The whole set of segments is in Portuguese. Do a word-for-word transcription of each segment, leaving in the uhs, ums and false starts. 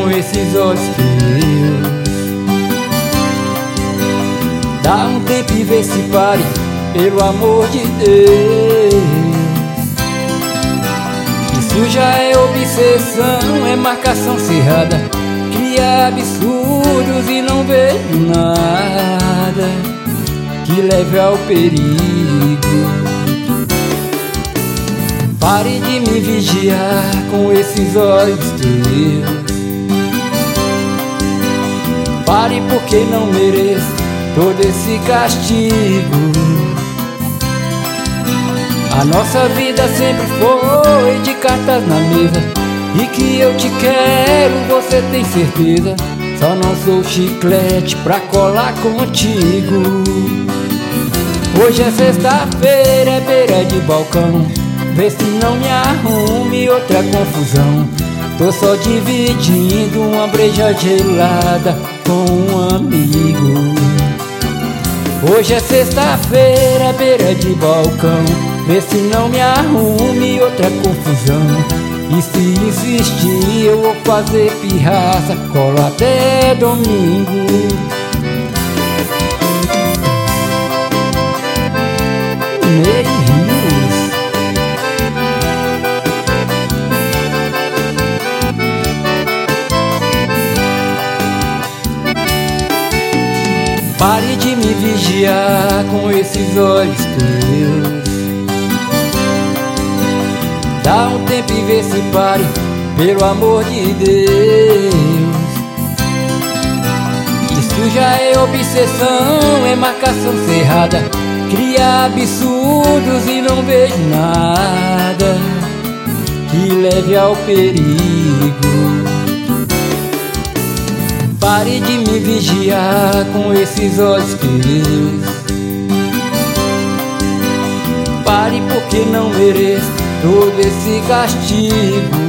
com esses olhos teus. Dá um tempo e vê se pare, pelo amor de Deus. Isso já é obsessão, é marcação cerrada. Cria absurdos e não vejo nada que leve ao perigo. Pare de me vigiar com esses olhos teus. Pare porque não mereço todo esse castigo. A nossa vida sempre foi de cartas na mesa, e que eu te quero, você tem certeza. Só não sou chiclete pra colar contigo. Hoje é sexta-feira, é beira de balcão. Vê se não me arrume outra confusão. Tô só dividindo uma breja gelada com um amigo. Hoje é sexta-feira, beira de balcão. Vê se não me arrume outra confusão. E se insistir eu vou fazer pirraça, colo até domingo. Ney Rios. Pare de me vigiar com esses olhos teus. Dá um tempo e vê se pare, pelo amor de Deus. Isso já é obsessão, é marcação cerrada. Cria absurdos e não vejo nada que leve ao perigo. Pare de me vigiar com esses olhos teus. Pare porque não mereço todo esse castigo.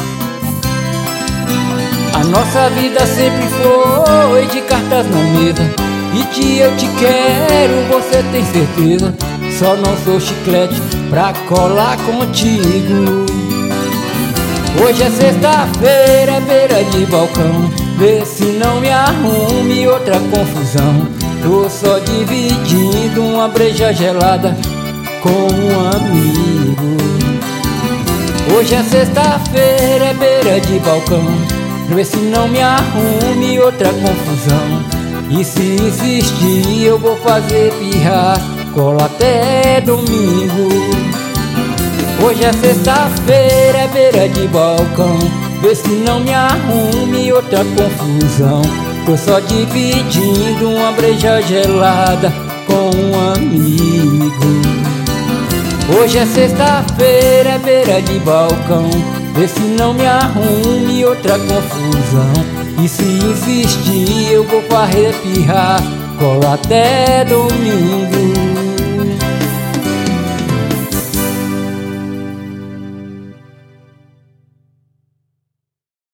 A nossa vida sempre foi de cartas na mesa, e que eu te quero, você tem certeza. Só não sou chiclete pra colar contigo. Hoje é sexta-feira, é beira de balcão. Vê se não me arrume outra confusão. Tô só dividindo uma breja gelada com um amigo. Hoje é sexta-feira, é beira de balcão. Vê se não me arrume outra confusão. E se insistir eu vou fazer pirraça, colo até domingo. Hoje é sexta-feira, é beira de balcão. Vê se não me arrume outra confusão. Tô só dividindo uma breja gelada com um amigo. Hoje é sexta-feira, é beira de balcão. Vê se não me arrume outra confusão. E se insistir eu vou varrer pirraça, colo até domingo.